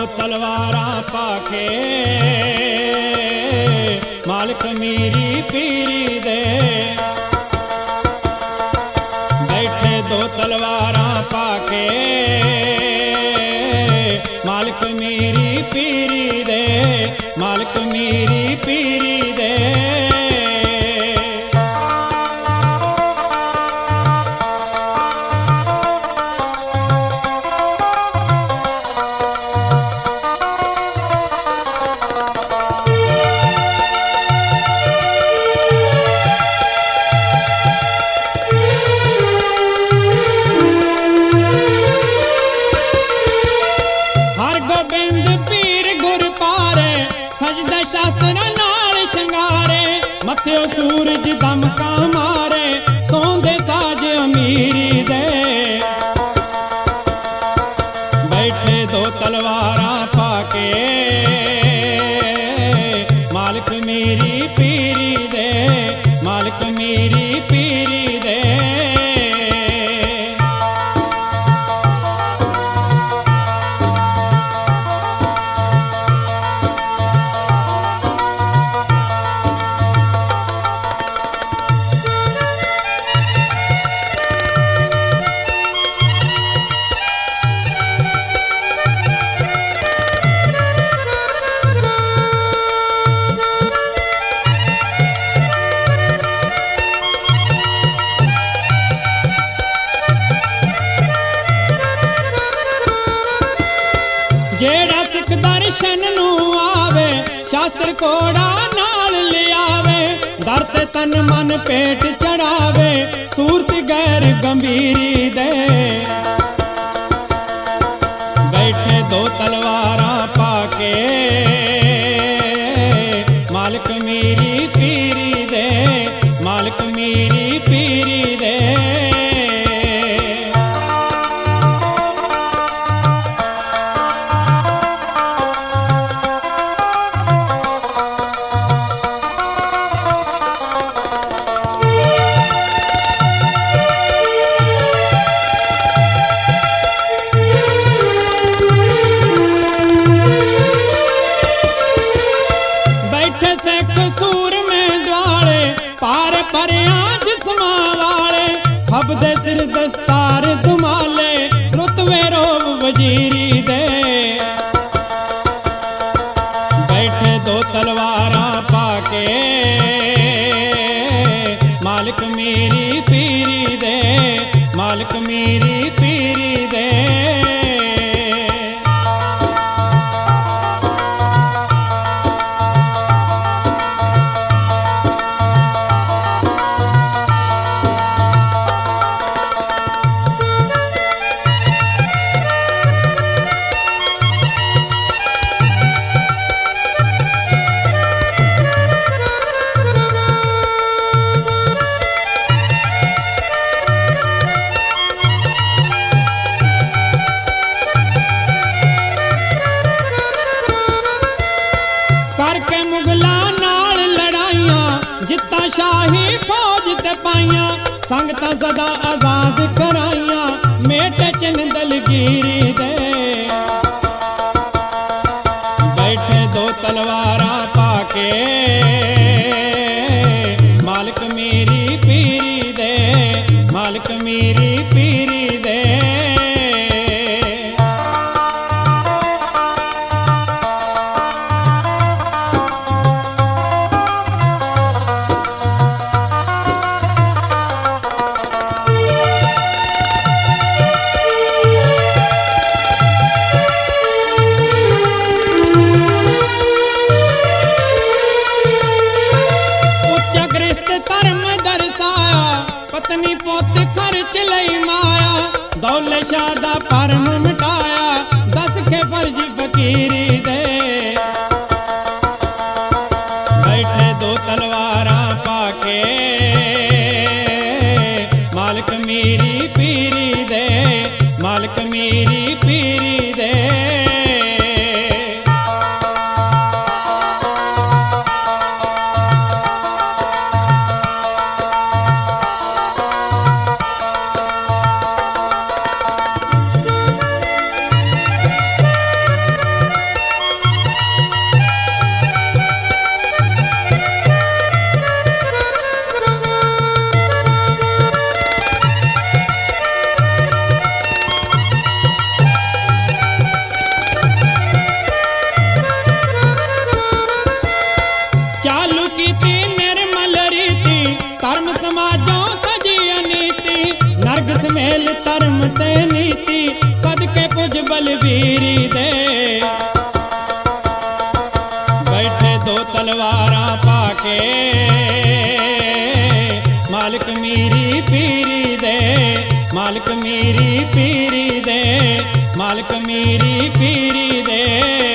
तलवारा पाके मालिक मीरी पीरी दे। बैठे दो तलवारा पाके मालिक मीरी पीरी दे, मालिक मीरी पीरी दे। शास्त्र नाल शंगारे मत्थे सूरज दमका मारे सौंदे साज अमीरी दे। बैठे दो तलवारा पाके मालिक मीरी पीरी दे, मालिक मीरी पीरी दे। जेड़ा सिख दर्शन नू आवे शास्त्र कोड़ा नाल ले आवे, दर ते तन मन पेट चढ़ावे सूरत गैर गंभीरी दे। बैठे दो तलवारा पाके मालिक मीरी पीरी दे, मालिक मीरी पीरी दे। पार परिया जिस्मा वाले हबदे सिर दस्तार दुमाले रुतवे रोब वजीरी दे। बैठे दो तलवारा पाके मालिक मीरी पीरी दे, मालिक मीरी पीरी दे। करके मुगला नाल लड़ाइयां जित्ता शाही फौज ते पाइयां, संगतां सदा आजाद कराइयां मेटे चिन दलगीरी दे। बैठे दो तलवारा पाके मालिक मीरी पीरी दे, मालिक मीरी पीरी दे। पत्नी पोत खर्च लई माया दौलत शाह दा परम मिटाया दस के फर्ज फकीरी दे। बैठे दो तलवारा पाके मालिक मीरी पीरी दे, मालिक मीरी पीरी दे। धर्म ते नीति सदके पुज बलवीरी दे। बैठे दो तलवारां पाके मालिक मीरी पीरी दे, मालिक मीरी पीरी दे, मालिक मीरी पीरी दे।